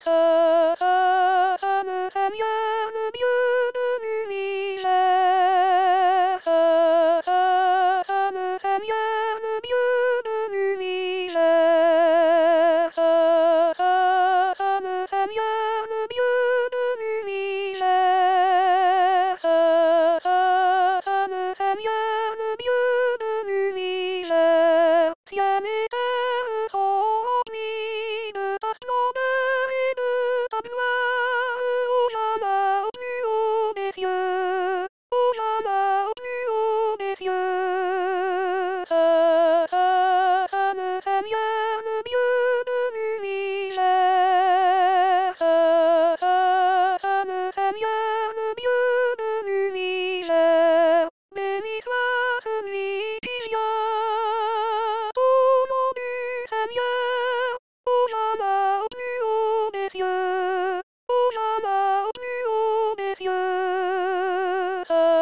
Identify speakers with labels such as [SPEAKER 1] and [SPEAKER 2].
[SPEAKER 1] me Seigneur, le Dieu de l'univers. Me Seigneur, le Dieu de l'univers. Me Seigneur, le Dieu de l'univers. Me Seigneur, le Dieu de l'univers. Ciel et terre sont remplis de ta splendeur et de ta gloire. Hosanna au plus haut des cieux. Hosanna au plus haut des cieux. Me Seigneur, le Dieu de l'univers. Me Seigneur, le Dieu de l'univers. Béni soit celui qui vient au nom du Seigneur. Hosanna au plus haut des cieux. Hosanna au plus haut des cieux.